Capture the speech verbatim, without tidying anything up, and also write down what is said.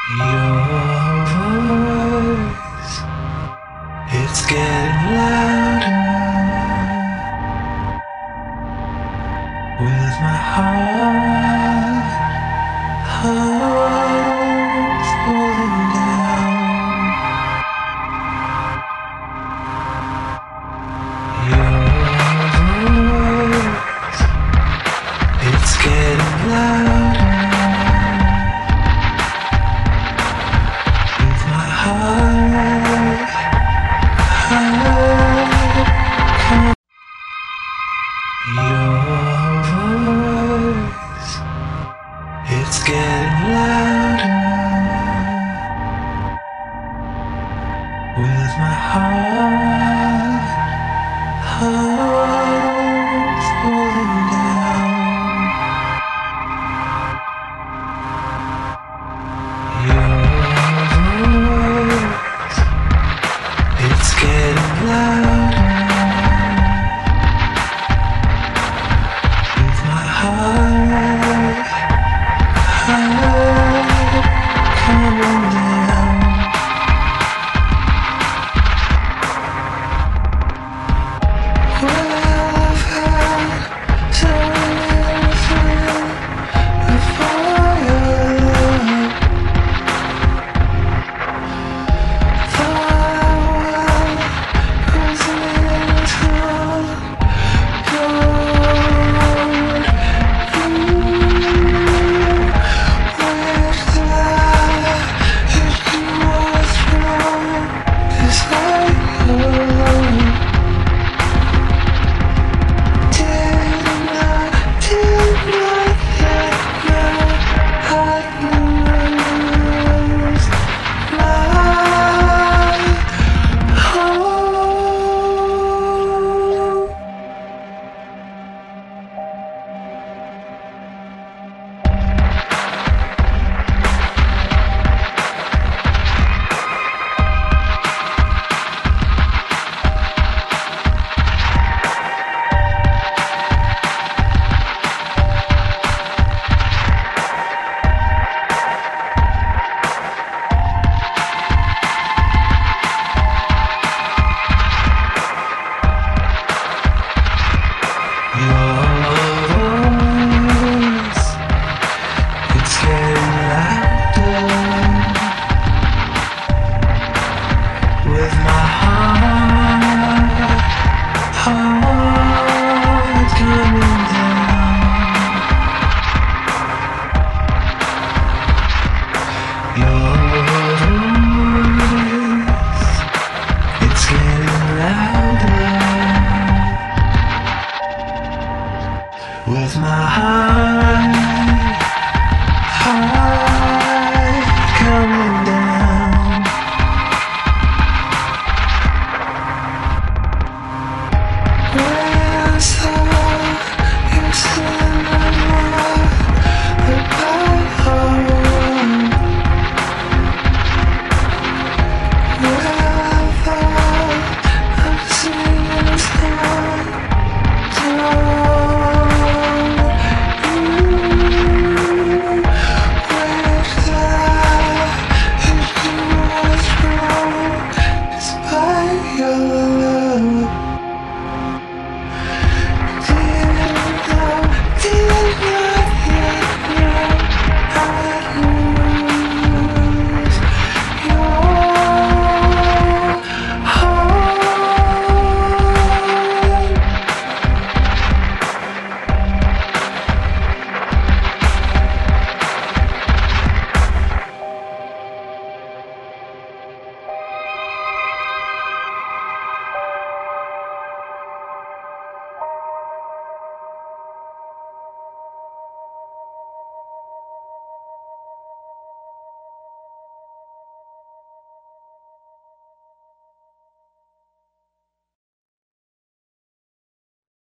Your voice, it's getting louder with my heart, heart falling down. Your voice, it's getting louder. It's getting louder with my heart, heart falling down. Your voice, it's getting louder with my heart, heart coming down. Well, I've had something before you. Thought I was into your with my heart, heart